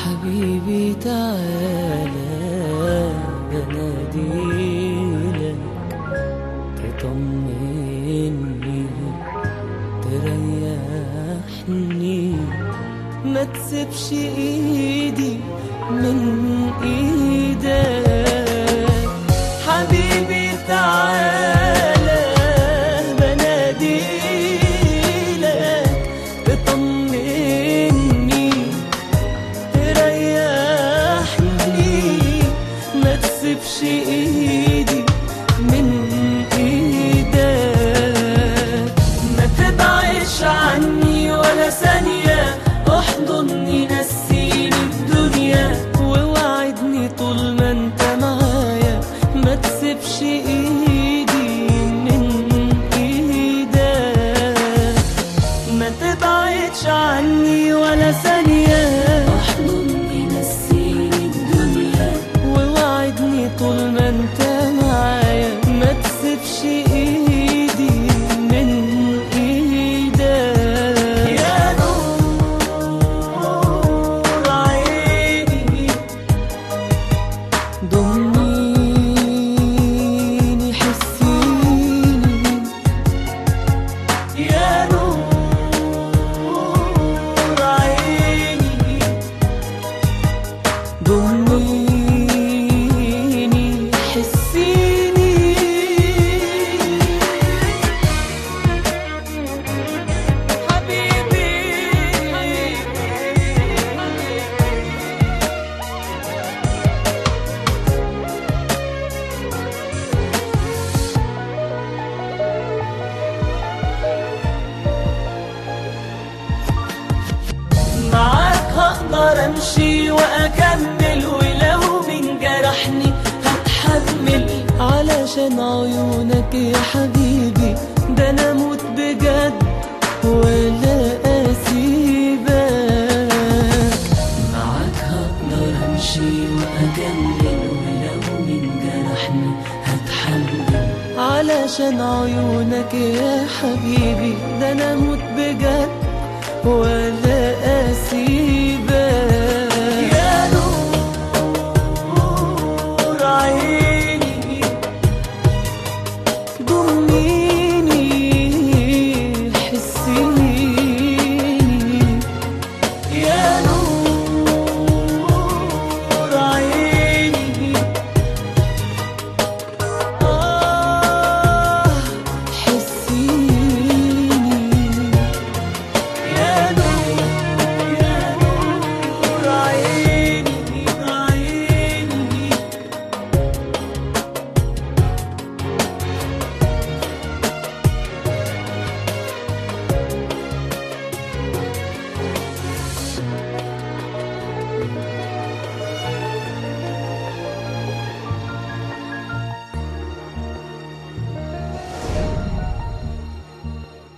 حبيبي تعالى بناديلك تطمني تريحني، ما تسيبش ايدي من ايدك. حبيبي تعالى بناديلك تطمني تريحني، ما تسيبش ايدي من ايدك. ما تبعدش عني ولا ثانية، احضني نسيني الدنيا ووعدني طول ما انت معايا، ما تسيبش ايدي من ايدك. ما تبعدش عني ولا ثانية، احضني نسيني الدنيا ووعدني طول ما انت معايا، ما تسيبش ايدي من ايدك. يا نور عيني ضميني حسيني، يا نور عيني ضميني حسيني. حبيبي معاك هقدر امشي واكمل، ولو من جرحني هتحمل، علشان عيونك يا حبيبي ده انا اموت بجد ولا اسيبك. معاك هقدر امشي واكمل، ولو من جرحني هتحمل، علشان عيونك يا حبيبي ده انا اموت بجد ولا